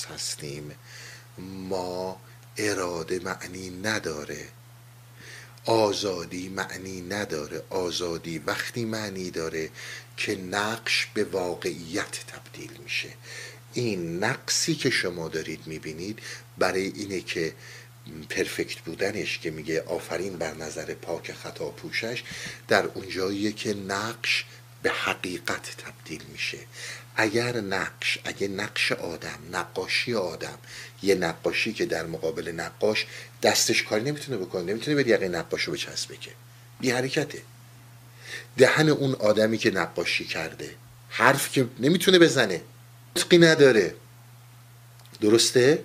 هستیم، ما اراده معنی نداره، آزادی معنی نداره. آزادی وقتی معنی داره که نقش به واقعیت تبدیل میشه. این نقصی که شما دارید میبینید برای اینه که پرفکت بودنش که میگه آفرین بر نظر پاک خطا پوشش، در اونجاییه که نقش به حقیقت تبدیل میشه. اگه نقش آدم، نقاشی آدم، یه نقاشی که در مقابل نقاش دستش کاری نمیتونه بکنه، نمیتونه به یقه نقاش رو بچسبه که بی حرکته. دهن اون آدمی که نقاشی کرده حرف که نمیتونه بزنه، نطقی نداره. درسته؟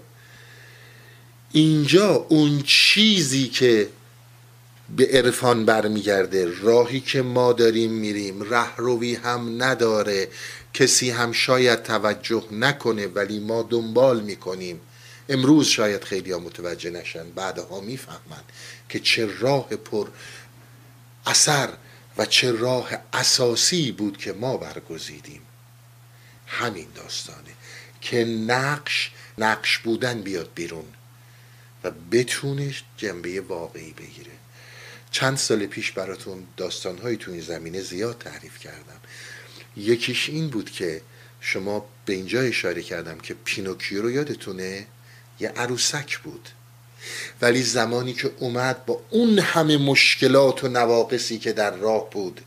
اینجا اون چیزی که به عرفان برمیگرده، راهی که ما داریم میریم رهروی هم نداره، کسی هم شاید توجه نکنه ولی ما دنبال میکنیم. امروز شاید خیلی ها متوجه نشن، بعدها میفهمن که چه راه پر اثر و چه راه اساسی بود که ما برگزیدیم. همین داستانه که نقش بودن بیاد بیرون و بتونه جنبه واقعی بگیره. چند سال پیش براتون داستانهایی تو این زمینه زیاد تعریف کردم. یکیش این بود که شما به اینجا اشاره کردم که پینوکیو رو یادتونه؟ یه عروسک بود، ولی زمانی که اومد با اون همه مشکلات و نواقصی که در راه بود،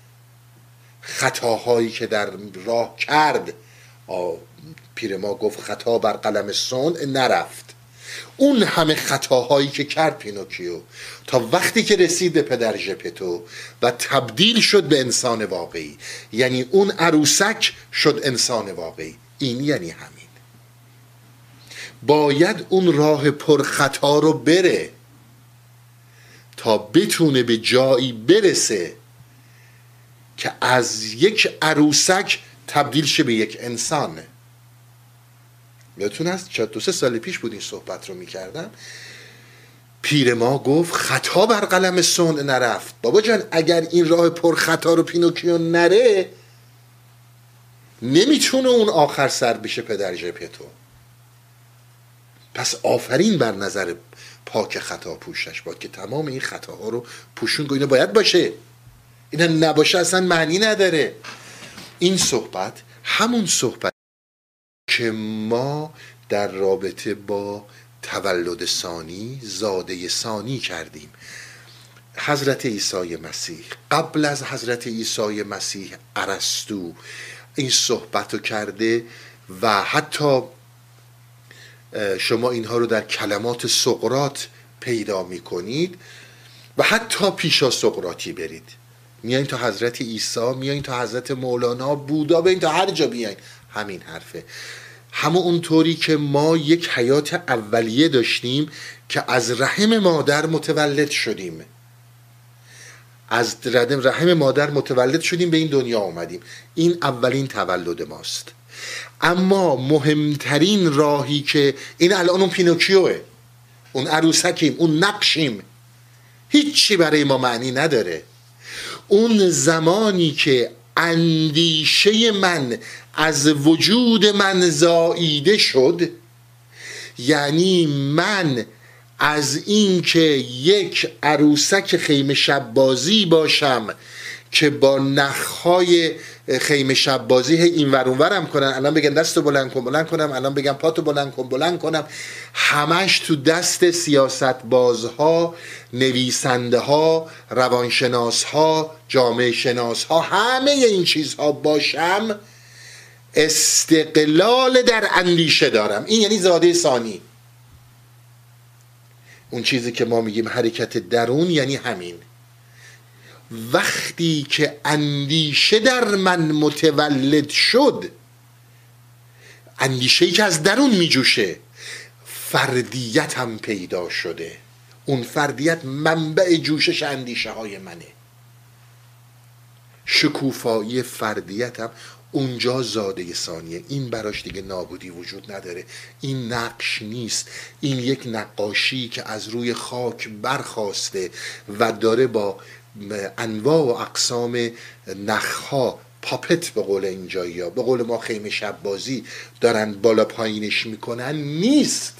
خطاهایی که در راه کرد، پیر ما گفت خطا بر قلم صنع نرفت. اون همه خطاهایی که کرد پینوکیو تا وقتی که رسید به پدر ژپتو و تبدیل شد به انسان واقعی، یعنی اون عروسک شد انسان واقعی. این یعنی همین. باید اون راه پر خطا رو بره تا بتونه به جایی برسه که از یک عروسک تبدیل شه به یک انسان. یادتون هست 2-3 سال پیش بود این صحبت رو میکردم. پیر ما گفت خطا بر قلم صنع نرفت. بابا جان اگر این راه پر خطا رو پینوکیو نره، نمیتونه اون آخر سر بشه پدر ژپتو. پس آفرین بر نظر پاک خطا پوشش باد که تمام این خطاها رو پوشون گو. اینا باید باشه، اینا نباشه اصلا معنی نداره. این صحبت همون صحبت که ما در رابطه با تولد ثانی، زاده ثانی کردیم. حضرت عیسی مسیح، قبل از حضرت عیسی مسیح ارسطو این صحبت رو کرده و حتی شما اینها رو در کلمات سقراط پیدا میکنید و حتی پیشا سقراطی برید، میایین تا حضرت عیسی، میایین تا حضرت مولانا، بودا، بیاین تا هر جا بیاین همین حرفه. همون اونطوری که ما یک حیات اولیه داشتیم که از رحم مادر متولد شدیم، از رحم مادر متولد شدیم به این دنیا آمدیم، این اولین تولد ماست. اما مهمترین راهی که این الان اون پینوکیوه، اون عروسکیم، اون نقشیم، هیچی برای ما معنی نداره. اون زمانی که اندیشه من از وجود من زاییده شد، یعنی من از این که یک عروسک خیمه شب بازی باشم که با نخهای خیمه شب بازی این ور اون ورم کنن، الان بگن دستو بلند کن بلند کنم، الان بگم پاتو بلند کن بلند کنم، همش تو دست سیاست بازها، نویسنده ها، روانشناس ها، جامعه شناس ها، همه این چیزها باشم، استقلال در اندیشه دارم. این یعنی زاده ثانی. اون چیزی که ما میگیم حرکت درون یعنی همین. وقتی که اندیشه در من متولد شد، اندیشه‌ای که از درون میجوشه، فردیت هم پیدا شده. اون فردیت منبع جوشش اندیشه های منه. شکوفایی فردیت هم اونجا زاده ثانیه. این براش دیگه نابودی وجود نداره. این نقش نیست، این یک نقاشی که از روی خاک برخاسته و داره با انواع و اقسام نخها پاپت به قول اینجایی ها، به قول ما خیمه شب بازی دارن بالا پایینش میکنن نیست.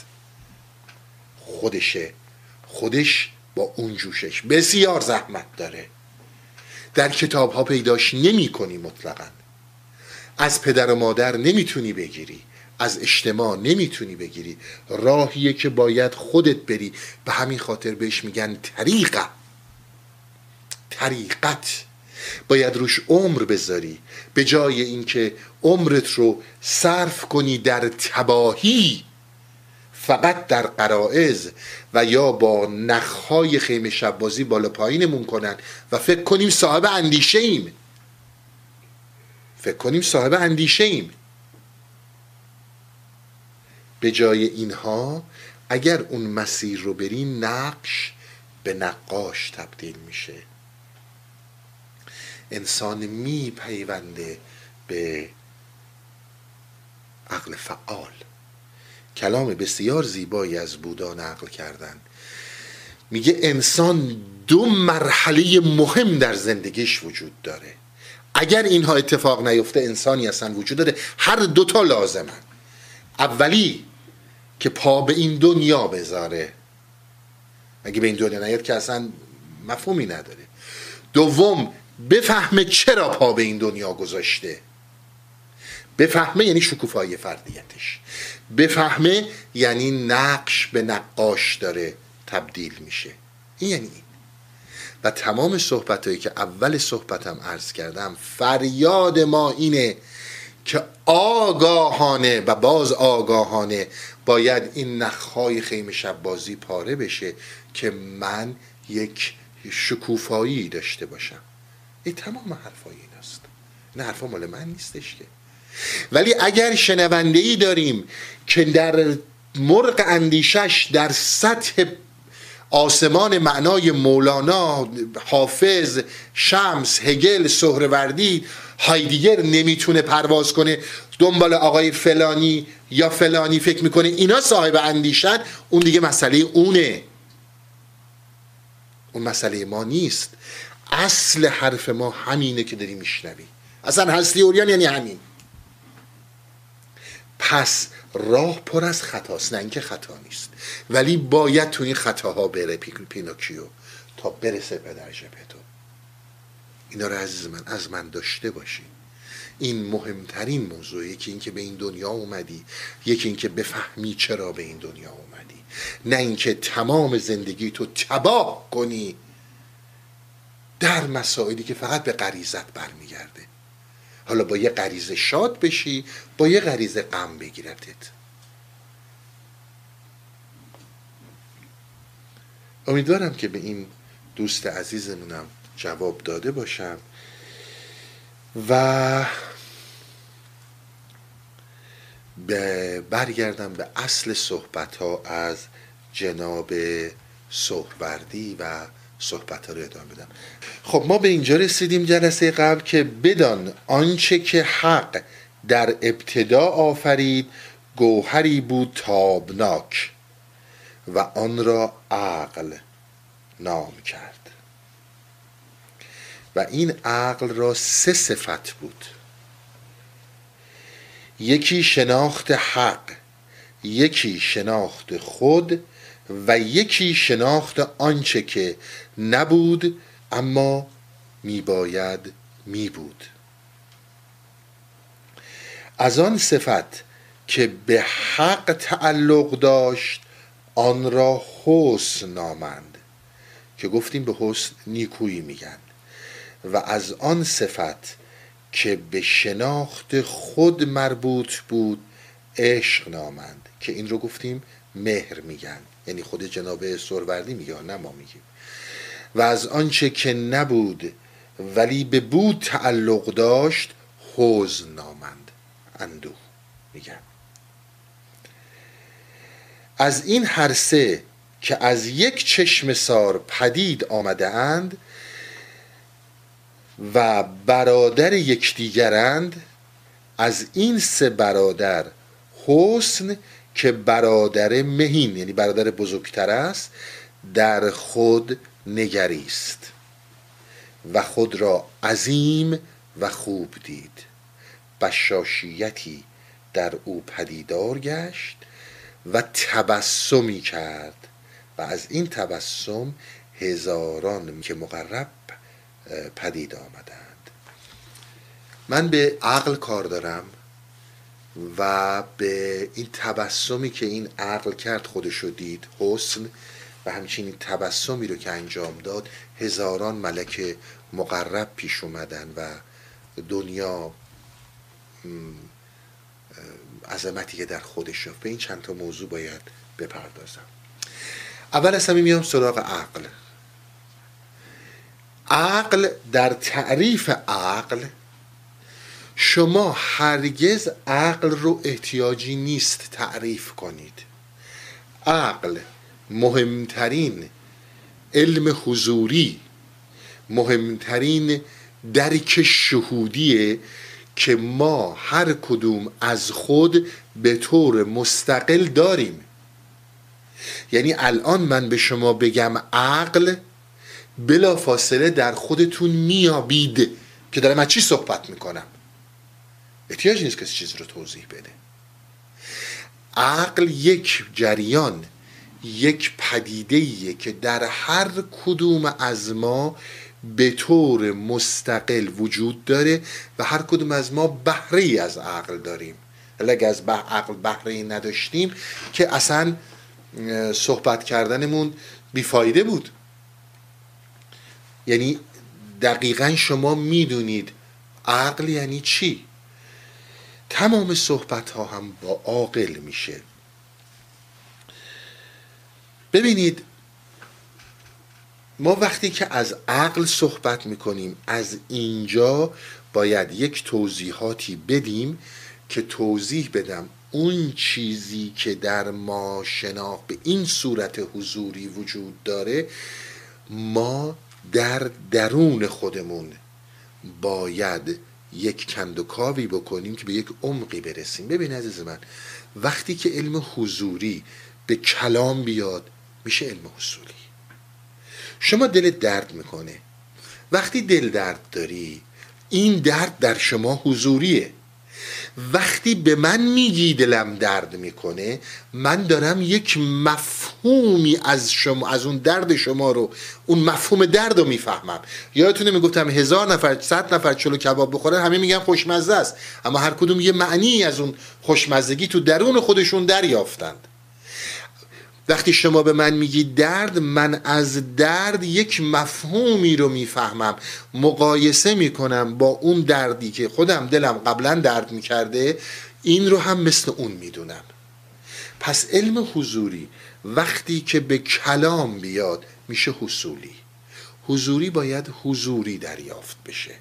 خودش با اون جوشش بسیار زحمت داره. در کتاب ها پیداش نمی کنی مطلقا. از پدر و مادر نمیتونی بگیری، از اجتماع نمیتونی بگیری، راهیه که باید خودت بری. به همین خاطر بهش میگن طریقت. باید روش عمر بذاری، به جای اینکه عمرت رو صرف کنی در تباهی، فقط در غرایز و یا با نخهای خیمه شب بازی بالا پایینمون کنن و فکر کنیم صاحب اندیشه ایم. به جای اینها اگر اون مسیر رو بری، نقش به نقاش تبدیل میشه. انسان میپیونده به عقل فعال. کلام بسیار زیبایی از بودا نقل کردن. میگه انسان 2 مرحله مهم در زندگیش وجود داره. اگر اینها اتفاق نیفته انسانی اصلا وجود داره. هر 2 تا لازمن. اولی که پا به این دنیا بذاره، اگه به این دنیا نیاد که اصلا مفهومی نداره. دوم بفهمه چرا پا به این دنیا گذاشته. بفهمه یعنی شکوفایی فردیتش. بفهمه یعنی نقش به نقاش داره تبدیل میشه. این یعنی این. و تمام صحبتایی که اول صحبتم عرض کردم، فریاد ما اینه که آگاهانه و باز آگاهانه باید این نخهای خیمه شب بازی پاره بشه که من یک شکوفایی داشته باشم. این تمام حرفای این است. نه حرفا مال من نیستش که. ولی اگر شنونده‌ای داریم که در مرغ اندیشش در سطح آسمان معنای مولانا، حافظ، شمس، هگل، سهروردی، هایدگر نمیتونه پرواز کنه دنبال آقای فلانی یا فلانی فکر میکنه اینا صاحب اندیشن، اون دیگه مسئله اونه، اون مسئله ما نیست. اصل حرف ما همینه که داری میشنوی. اصلا هستی اوریان یعنی همین. پس راه پر از خطاست، نه اینکه خطا نیست، ولی باید تو این خطاها بره پینوکیو تا برسه به در ژپتو. اینا رو عزیز من از من داشته باشی. این مهمترین موضوع. یکی این که به این دنیا اومدی، یکی این که بفهمی چرا به این دنیا اومدی، نه اینکه تمام زندگی تو تباه کنی در مسائلی که فقط به غریزت برمیگرده. حالا با یه غریزه شاد بشی، با یه غریزه غم بگیرتت. امیدوارم که به این دوست عزیزمونم جواب داده باشم و برگردم به اصل صحبت ها از جناب سهروردی و صحبت ها رو ادامه بدم. خب ما به اینجا رسیدیم جلسه قبل که بدان آنچه که حق در ابتدا آفرید گوهری بود تابناک و آن را عقل نام کرد. و این عقل را 3 صفت بود. یکی شناخت حق، یکی شناخت خود و یکی شناخت آنچه که نبود اما میباید میبود. از آن صفت که به حق تعلق داشت آن را حسن نامند، که گفتیم به حسن نیکویی میگن. و از آن صفت که به شناخت خود مربوط بود عشق نامند، که این رو گفتیم مهر میگن، یعنی خود جناب سهروردی میگه نه ما میگیم. و از آنچه که نبود ولی به بود تعلق داشت حزن نامند، اندوه میگن. از این هر 3 که از یک چشم سار پدید آمده اند و برادر یکدیگرند، از این 3 برادر حسن که برادر مهین یعنی برادر بزرگتر است در خود نگریست و خود را عظیم و خوب دید، بشاشیتی در او پدیدار گشت و تبسمی کرد و از این تبسم هزاران که مقرب پدید آمدند. من به عقل کار دارم و به این تبسمی که این عقل کرد، خودشو دید، حسن، و همچنین تبسمی رو که انجام داد، هزاران ملک مقرب پیش اومدن و دنیا عظمتی که در خودش شد. به این چند تا موضوع باید بپردازم. اول از همه میام سراغ عقل. عقل، در تعریف عقل، شما هرگز عقل رو احتیاجی نیست تعریف کنید. عقل مهمترین علم حضوری، مهمترین درک شهودیه که ما هر کدوم از خود به طور مستقل داریم. یعنی الان من به شما بگم عقل، بلا فاصله در خودتون میابید که دارم از چی صحبت میکنم. احتیاج نیست کسی چیز رو توضیح بده. عقل یک جریان، یک پدیده‌ایه که در هر کدوم از ما به طور مستقل وجود داره و هر کدوم از ما بهره‌ای از عقل داریم. اگه از عقل بهره‌ای نداشتیم که اصلا صحبت کردنمون بیفایده بود. یعنی دقیقا شما میدونید عقل یعنی چی. تمام صحبت ها هم با عاقل میشه. ببینید، ما وقتی که از عقل صحبت میکنیم، از اینجا باید یک توضیحاتی بدیم که توضیح بدم اون چیزی که در ما شناخت به این صورت حضوری وجود داره، ما در درون خودمون باید یک کندوکاوی بکنیم که به یک عمقی برسیم. ببین عزیز من، وقتی که علم حضوری به کلام بیاد میشه علم حضوری. شما دل درد میکنه، وقتی دل درد داری این درد در شما حضوریه. وقتی به من میگی دلم درد میکنه، من دارم یک مفهومی از شما، از اون درد شما رو، اون مفهوم درد رو میفهمم. یادتونه میگفتم 1000 نفر 100 نفر چلو کباب بخورن همه میگن خوشمزه است، اما هر کدوم یه معنی از اون خوشمزگی تو درون خودشون دریافتند. وقتی شما به من میگی درد، من از درد یک مفهومی رو میفهمم، مقایسه میکنم با اون دردی که خودم دلم قبلا درد میکرده، این رو هم مثل اون میدونم. پس علم حضوری وقتی که به کلام بیاد میشه حصولی. حضوری باید حضوری دریافت بشه.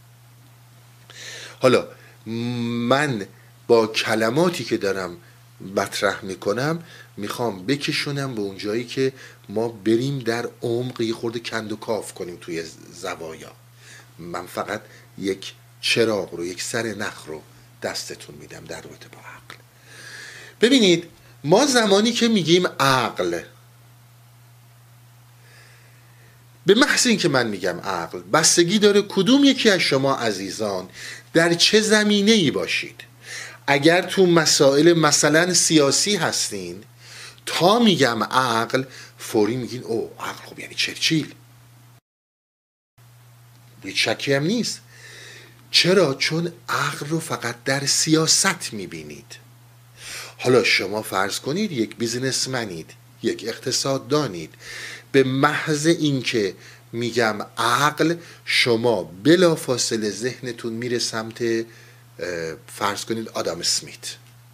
حالا من با کلماتی که دارم مطرح میکنم میخوام بکشونم به اون جایی که ما بریم در عمق، یه خورده کند و کاف کنیم توی زوایا. من فقط یک چراغ رو، یک سر نخ رو دستتون میدم در رابطه با عقل. ببینید، ما زمانی که میگیم عقل، به محض این که من میگم عقل، بستگی داره کدوم یکی از شما عزیزان در چه زمینه‌ای باشید. اگر تو مسائل مثلا سیاسی هستین، تا میگم عقل فوری میگین او عقل، خب یعنی چرچیل. هیچ شکی هم نیست. چرا؟ چون عقل رو فقط در سیاست میبینید. حالا شما فرض کنید یک بیزنسمنید، یک اقتصاددانید، به محض اینکه میگم عقل، شما بلافاصله ذهنتون میره سمت فرض کنید آدم اسمیت،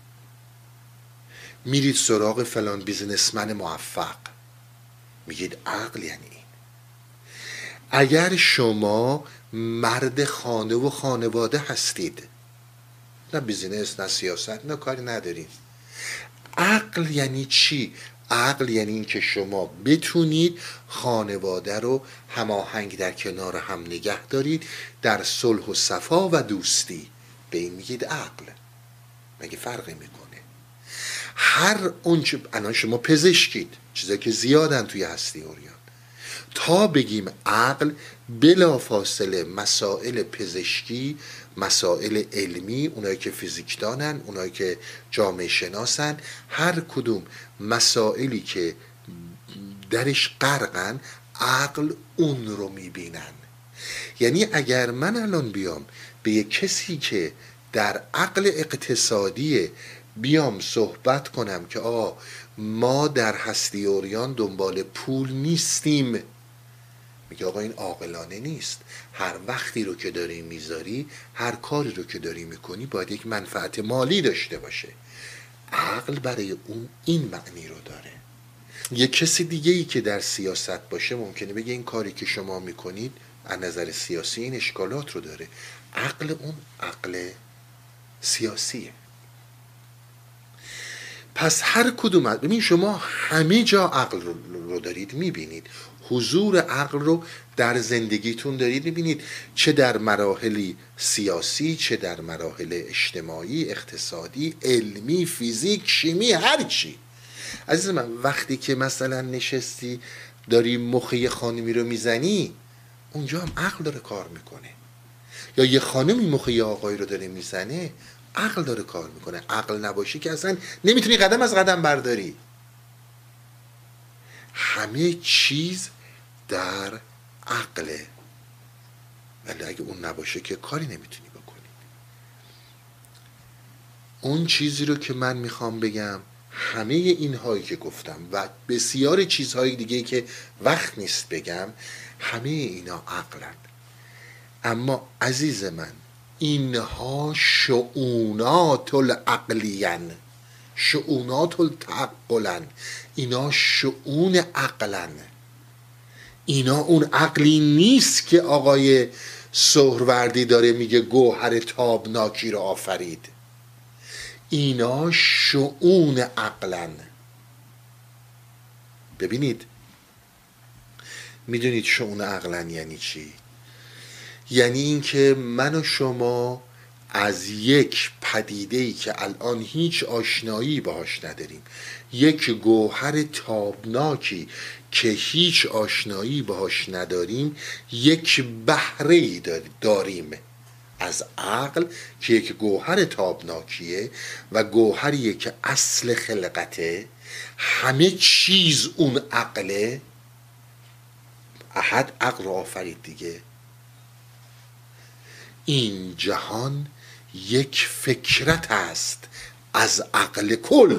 میرید سراغ فلان بیزنسمن موفق، میگید عقل یعنی این. اگر شما مرد خانه و خانواده هستید، نه بیزینس نه سیاست نه کاری ندارید، عقل یعنی چی؟ عقل یعنی این که شما بتونید خانواده رو هماهنگ در کنار هم نگه دارید، در صلح و صفا و دوستی. به این میگید عقل. مگه فرقی میکنه؟ هر اونچه الان شما پزشکید، چیزایی که زیادن توی هستی اوریان، تا بگیم عقل، بلافاصله مسائل پزشکی، مسائل علمی، اونایی که فیزیکدانن، اونایی که جامعه شناسن، هر کدوم مسائلی که درش غرقن عقل اون رو میبینن. یعنی اگر من الان بیام به یک کسی که در عقل اقتصادی بیام صحبت کنم که ما در هستی عریان دنبال پول نیستیم، میگه آقا این عاقلانه نیست. هر وقتی رو که داری میذاری، هر کاری رو که داری میکنی باید یک منفعت مالی داشته باشه. عقل برای اون این معنی رو داره. یک کسی دیگه ای که در سیاست باشه ممکنه بگه این کاری که شما میکنید از نظر سیاسی این اشکالات رو داره. عقل اون عقل سیاسیه. پس هر کدوم، ببین شما همه جا عقل رو دارید میبینید، حضور عقل رو در زندگیتون دارید میبینید، چه در مراحلی سیاسی، چه در مراحل اجتماعی، اقتصادی، علمی، فیزیک، شیمی، هر چی. عزیز من وقتی که مثلا نشستی داری مخ یه خانمی رو میزنی، اونجا هم عقل داره کار میکنه. یا یه خانمی مخ یه آقایی رو داره میزنه، عقل داره کار میکنه. عقل نباشه که اصلا نمیتونی قدم از قدم برداری. همه چیز در عقله، ولی اگه اون نباشه که کاری نمیتونی بکنی. اون چیزی رو که من میخوام بگم، همه این هایی که گفتم و بسیار چیزهای دیگه که وقت نیست بگم، همه اینا عقلن. اما عزیز من اینها شؤونات العقلیان، شؤونات التعقلن، اینا شؤون عقلن. اینا اون عقلی نیست که آقای سهروردی داره میگه گوهر تابناکی رو آفرید. اینا شؤون عقلن. ببینید، میدونید شؤون عقلن یعنی چی؟ یعنی اینکه من و شما از یک پدیده‌ای که الان هیچ آشنایی باهاش نداریم، یک گوهر تابناکی که هیچ آشنایی باهاش نداریم، یک بهره‌ای داریم از عقل که یک گوهر تابناکیه و گوهریه که اصل خلقته، همه چیز اون عقله. احد عقل رو آفرید دیگه. این جهان یک فکرت است از عقل کل.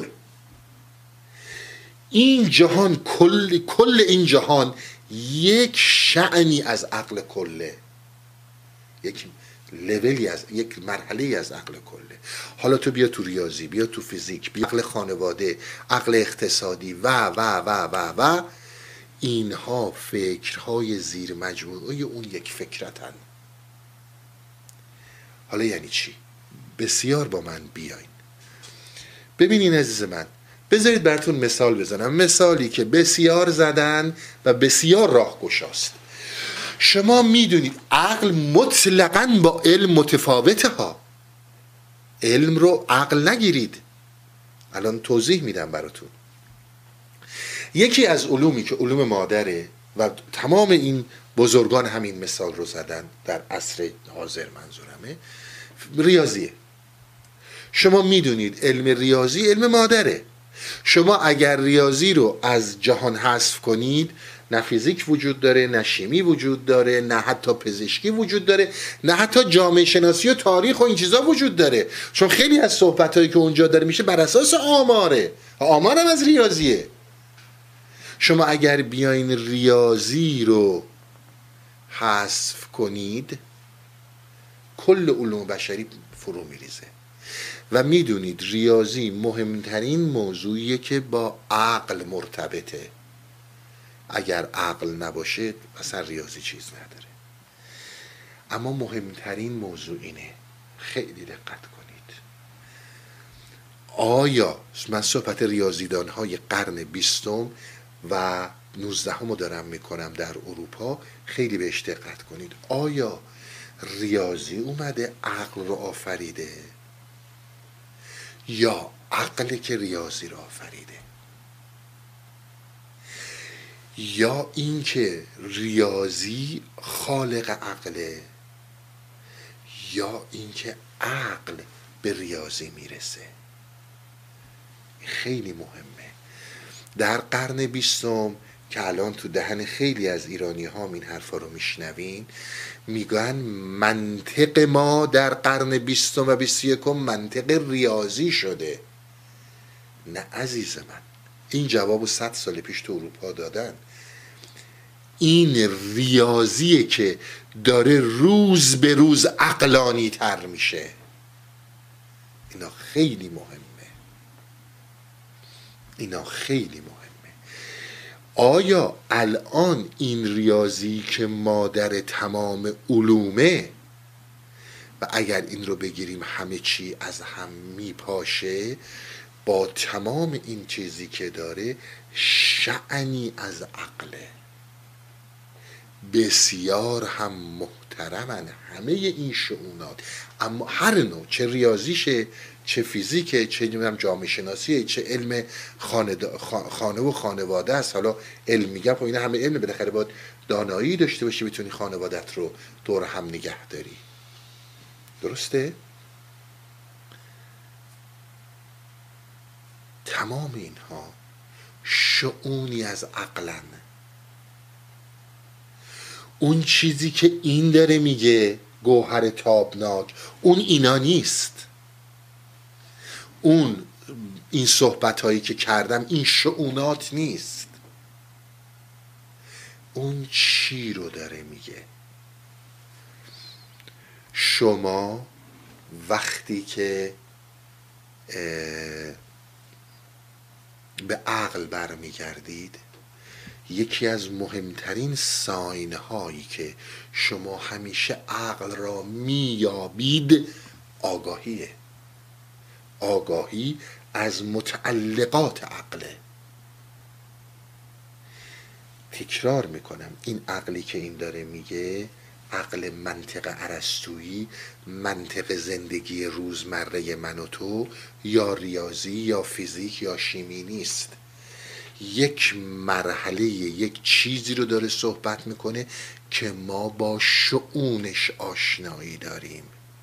این جهان کل این جهان یک شأنی از عقل کله، یک لولی از، یک مرحله از عقل کله. حالا تو بیا تو ریاضی، بیا تو فیزیک، بیا عقل خانواده، عقل اقتصادی و و و و و اینها فکرهای زیر مجموعه اون یک فکرتن. حالا یعنی چی؟ بسیار با من بیاین ببینین عزیز من. بذارید براتون مثال بزنم، مثالی که بسیار زدن و بسیار راهگشاست. شما میدونید عقل مطلقاً با علم متفاوته ها. علم رو عقل نگیرید، الان توضیح میدم براتون. یکی از علومی که علوم مادره و تمام این بزرگان همین مثال رو زدن در عصر حاضر، منظورمه ریاضیه. شما میدونید علم ریاضی علم مادره. شما اگر ریاضی رو از جهان حذف کنید، نه فیزیک وجود داره، نه شیمی وجود داره، نه حتی پزشکی وجود داره، نه حتی جامعه شناسی و تاریخ و این چیزا وجود داره. چون خیلی از صحبتایی که اونجا داره میشه بر اساس آماره. آمارم از ریاضیه. شما اگر بیاین ریاضی رو حذف کنید، کل علوم بشری فرو میریزه. و میدونید ریاضی مهمترین موضوعیه که با عقل مرتبطه. اگر عقل نباشه اصلا ریاضی چیز نداره. اما مهمترین موضوع اینه، خیلی دقت کنید. آیا من صحبت ریاضیدان های قرن 20 و 19 رو دارم میکنم در اروپا، خیلی بهش دقت کنید. آیا ریاضی اومده عقل رو آفریده یا عقل که ریاضی رو آفریده؟ یا اینکه ریاضی خالق عقله، یا اینکه عقل به ریاضی میرسه. خیلی مهمه. در قرن 20 که الان تو دهن خیلی از ایرانی ها این حرفا رو میشنوین، میگن منطق ما در قرن 20 و 21 منطق ریاضی شده. نه عزیز من، این جوابو 100 سال پیش تو اروپا دادن. این ریاضیه که داره روز به روز عقلانی تر میشه. اینا خیلی مهمه. اینا خیلی مهمه. آیا الان این ریاضی که مادر تمام علومه و اگر این رو بگیریم همه چی از هم میپاشه، با تمام این چیزی که داره شأنی از عقله، بسیار هم محترمن همه این شؤونات، اما هر نوع، چه ریاضیشه، چه فیزیکه، چه جامعه شناسیه، چه علم خانه و خانواده است. حالا علم میگم، خب اینا همه علم، بالاخره باید دانایی داشته باشی بتونی خانوادت رو دور هم نگه داری. درسته؟ تمام اینها شؤونی از عقلن. اون چیزی که این داره میگه گوهر تابناک، اون اینا نیست. این صحبت هایی که کردم این شؤونات نیست. اون چی رو داره میگه؟ شما وقتی که به عقل برمیگردید، یکی از مهمترین ساین هایی که شما همیشه عقل را میابید آگاهیه. آگاهی از متعلقات عقله. تکرار میکنم، این عقلی که این داره میگه عقل منطق ارسطویی، منطق زندگی روزمره من و تو، یا ریاضی یا فیزیک یا شیمی نیست. یک مرحله، یک چیزی رو داره صحبت میکنه که ما با شؤونش آشنایی داریم.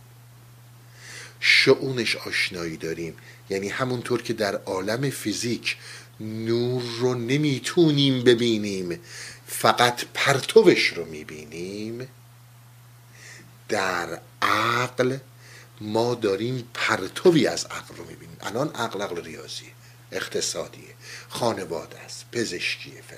شؤونش آشنایی داریم یعنی همونطور که در عالم فیزیک نور رو نمیتونیم ببینیم، فقط پرتوش رو میبینیم، در عقل ما داریم پرتوی از عقل رو میبینیم. الان عقل ریاضیه، اقتصادیه، خانواده است، پزشکیه، فلان.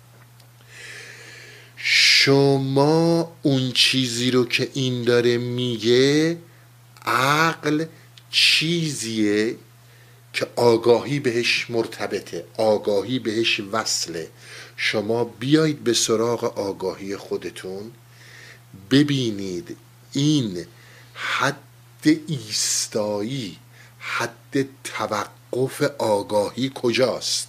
شما اون چیزی رو که این داره میگه، عقل چیزیه که آگاهی بهش مرتبطه، آگاهی بهش وصله. شما بیایید به سراغ آگاهی خودتون، ببینید این حد ایستایی، حد توقف آگاهی کجاست.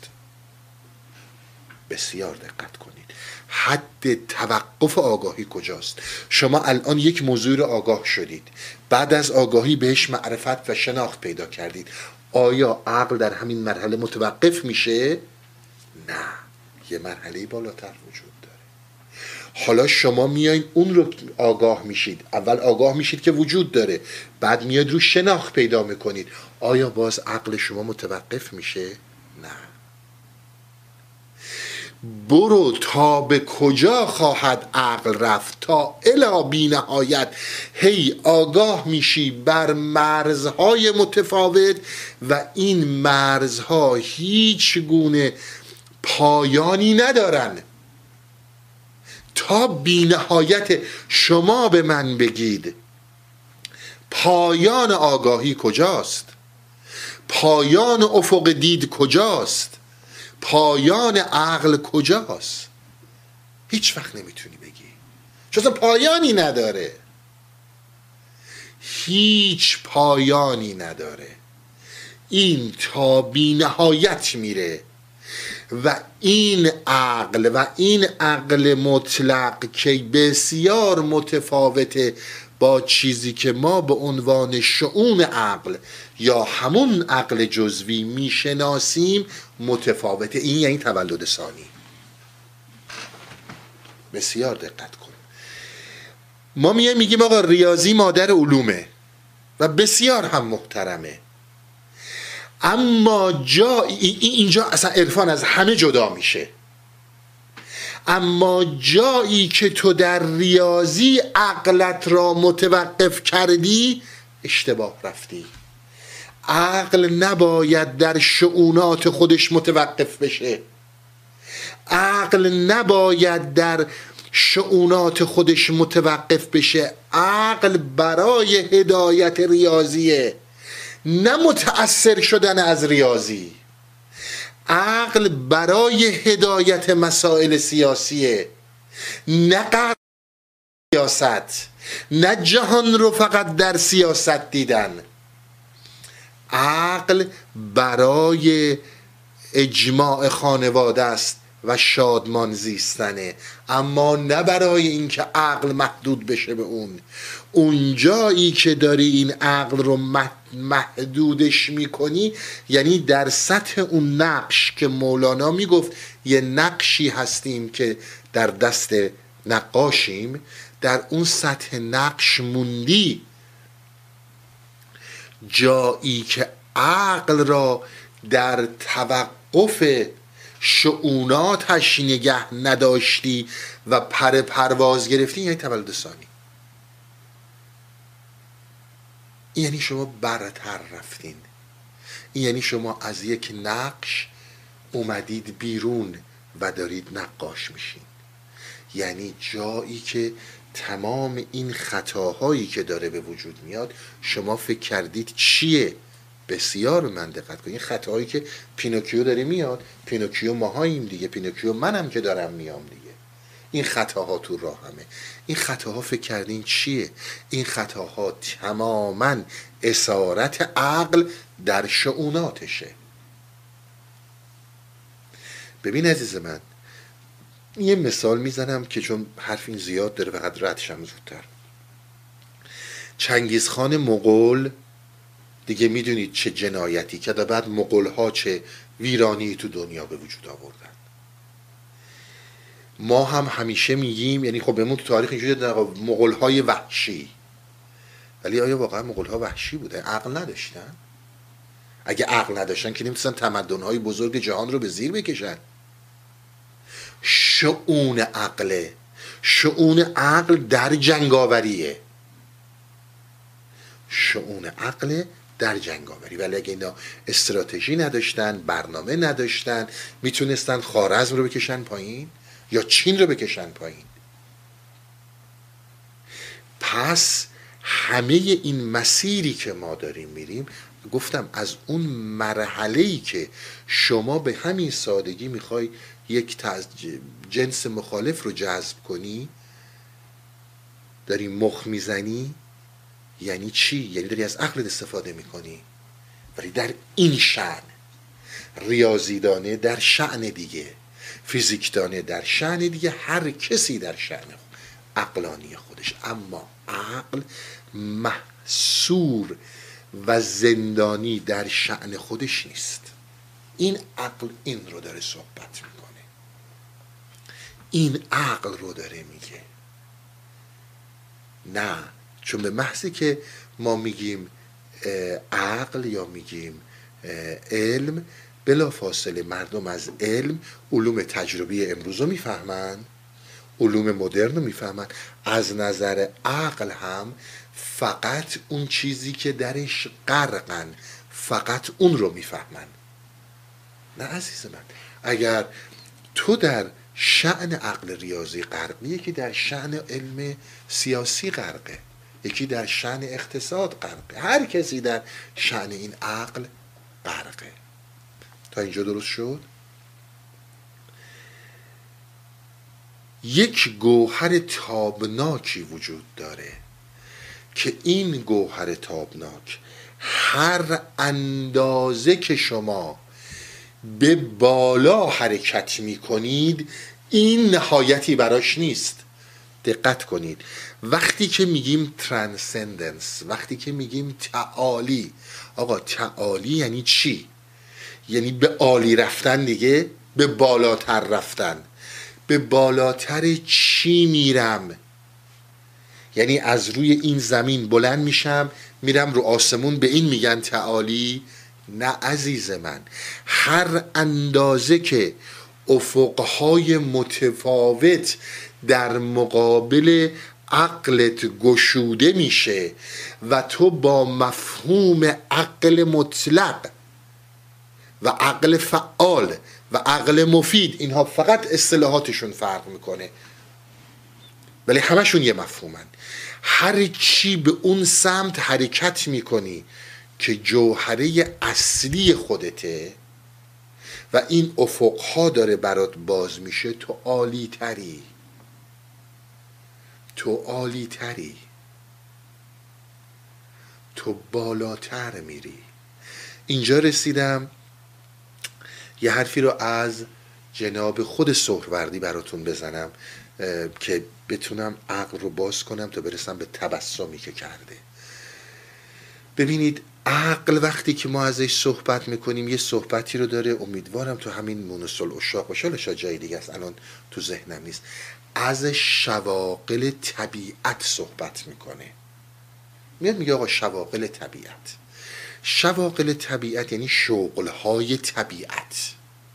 بسیار دقت کنید، حد توقف آگاهی کجاست. شما الان یک موضوع رو آگاه شدید، بعد از آگاهی بهش معرفت و شناخت پیدا کردید. آیا عقل در همین مرحله متوقف میشه؟ نه، یه مرحله بالاتر وجود داره. حالا شما میایین اون رو آگاه میشید. اول آگاه میشید که وجود داره، بعد میاد رو شناخت پیدا میکنید. آیا باز عقل شما متوقف میشه؟ نه. برو تا به کجا خواهد عقل رفت، تا الی بی نهایت. هی آگاه میشی بر مرزهای متفاوت و این مرزها هیچ گونه پایانی ندارن. تا بی نهایت شما به من بگید پایان آگاهی کجاست؟ پایان افق دید کجاست؟ پایان عقل کجاست؟ هیچ وقت نمیتونی بگی، چون پایانی نداره. هیچ پایانی نداره. این تا بی نهایت میره و این عقل مطلق که بسیار متفاوته با چیزی که ما به عنوان شؤون عقل یا همون عقل جزوی میشناسیم، متفاوته. این یعنی تولد ثانی. بسیار دقت کن. ما میگیم آقا ریاضی مادر علومه و بسیار هم محترمه، اما اینجا اصلا عرفان از همه جدا میشه. اما جایی که تو در ریاضی عقلت را متوقف کردی اشتباه رفتی. عقل نباید در شؤونات خودش متوقف بشه. عقل نباید در شؤونات خودش متوقف بشه. عقل برای هدایت ریاضیه، نه متأثر شدن از ریاضی. عقل برای هدایت مسائل سیاسیه، نه قرار سیاست، نه جهان رو فقط در سیاست دیدن. عقل برای اجماع خانواده است و شادمان زیستنه، اما نه برای اینکه عقل محدود بشه به اون جایی که داری این عقل رو محدودش میکنی، یعنی در سطح اون نقش که مولانا میگفت یه نقشی هستیم که در دست نقاشیم، در اون سطح نقش موندی. جایی که عقل را در توقف شؤوناتش نگه نداشتی و پرواز گرفتی، یعنی تولد ثانی. یعنی شما برتر رفتین. یعنی شما از یک نقش اومدید بیرون و دارید نقاش میشین. یعنی جایی که تمام این خطاهایی که داره به وجود میاد شما فکر کردید چیه؟ بسیار من دقت کنید. این خطاهایی که پینوکیو داره میاد، پینوکیو ماهاییم دیگه، پینوکیو منم که دارم میام دیگه. این خطاها تو راهمه. این خطاها فکر کردین چیه؟ این خطاها تماما اسارت عقل در شؤوناتشه. ببین عزیز من، یه مثال میزنم که چون حرف این زیاد داره فقط ردشم زودتر. چنگیزخان مغول دیگه میدونید چه جنایتی که بعد مغول ها چه ویرانی تو دنیا به وجود آوردن. ما هم همیشه میگیم، یعنی خب بهمون تو تاریخ اینجوری دادن مغول های وحشی، ولی آیا واقعا مغول ها وحشی بوده؟ عقل نداشتن؟ اگه عقل نداشتن که نمیتونستن تمدن های بزرگ جهان رو به زیر بکشن. شؤون عقل در جنگاوریه. شؤون عقل در جنگاوری. ولی اگه اینا استراتژی نداشتن، برنامه نداشتن، میتونستن خوارزم رو بکشن پایین یا چین رو بکشن پایین. پس همه این مسیری که ما داریم میریم، گفتم از اون مرحله‌ای که شما به همین سادگی میخوای یک جنس مخالف رو جذب کنی، داری مخ میزنی. یعنی چی؟ یعنی داری از عقلت استفاده میکنی، ولی در این شأن. ریاضیدانه در شأن دیگه، فیزیکدانه در شأن دیگه، هر کسی در شأن عقلانی خودش. اما عقل محصور و زندانی در شأن خودش نیست. این عقل این رو داره صحبت میکنه، این عقل رو داره میگه. نه، چون به محضی که ما میگیم عقل یا میگیم علم، بلا فاصله مردم از علم علوم تجربی امروز رو میفهمن، علوم مدرن رو میفهمن. از نظر عقل هم فقط اون چیزی که درش غرقن، فقط اون رو میفهمن. نه عزیز من، اگر تو در شأن عقل ریاضی غرقی، یکی در شأن علم سیاسی غرقه، یکی در شأن اقتصاد غرقه، هر کسی در شأن این عقل غرقه. تا اینجا درست شد؟ یک گوهر تابناکی وجود داره که این گوهر تابناک هر اندازه که شما به بالا حرکت می کنید، این نهایتی براش نیست. دقت کنید، وقتی که میگیم ترانسندنس، وقتی که میگیم تعالی، آقا تعالی یعنی چی؟ یعنی به عالی رفتن دیگه، به بالاتر رفتن. به بالاتر چی میرم؟ یعنی از روی این زمین بلند میشم میرم رو آسمون، به این میگن تعالی؟ نه عزیز من، هر اندازه که افقهای متفاوت در مقابل عقلت گشوده میشه و تو با مفهوم عقل مطلق و عقل فعال و عقل مفید، اینها فقط اصطلاحاتشون فرق میکنه ولی همشون یه مفهومن، هر چی به اون سمت حرکت میکنی که جوهره اصلی خودته و این افقها داره برات باز میشه، تو عالی تری، تو عالی تری، تو بالاتر میری. اینجا رسیدم یه حرفی رو از جناب خود سهروردی براتون بزنم که بتونم عقل رو باز کنم تا برسم به تبسمی که کرده. ببینید عقل وقتی که ما ازش صحبت میکنیم یه صحبتی رو داره، امیدوارم تو همین مونسل اشاق باشه، حالا شاید جای دیگه است الان تو ذهنم نیست، از شواغل طبیعت صحبت میکنه. میاد میگه آقا شواغل طبیعت، شواغل طبیعت یعنی شغلهای طبیعت.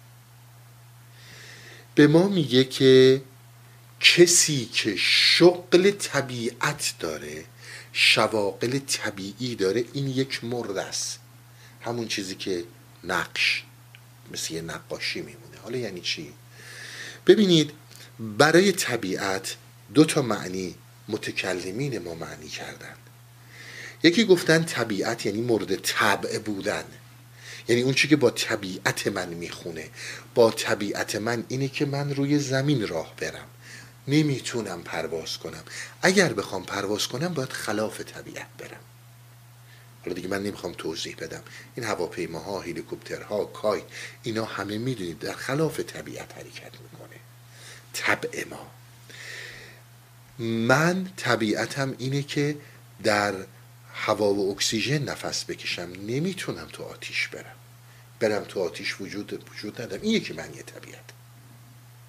به ما میگه که کسی که شغل طبیعت داره، شواغل طبیعی داره، این یک مرد است، همون چیزی که نقش مثل یه نقاشی میمونه. حالا یعنی چی؟ ببینید برای طبیعت دو تا معنی متکلمین ما معنی کردن. یکی گفتن طبیعت یعنی مورد طبع بودن، یعنی اون چی که با طبیعت من میخونه. با طبیعت من اینه که من روی زمین راه برم، نمیتونم پرواز کنم، اگر بخوام پرواز کنم باید خلاف طبیعت برم. حالا دیگه من نمیخوام توضیح بدم، این هواپیماها، هلیکوپترها، کایت، اینا همه میدونید در خلاف طبیعت حرکت میکنه. طبع ما، من طبیعتم اینه که در هوا و اکسیژن نفس بکشم، نمیتونم تو آتیش برم تو آتیش وجود ندارم. این یکی معنی طبیعت.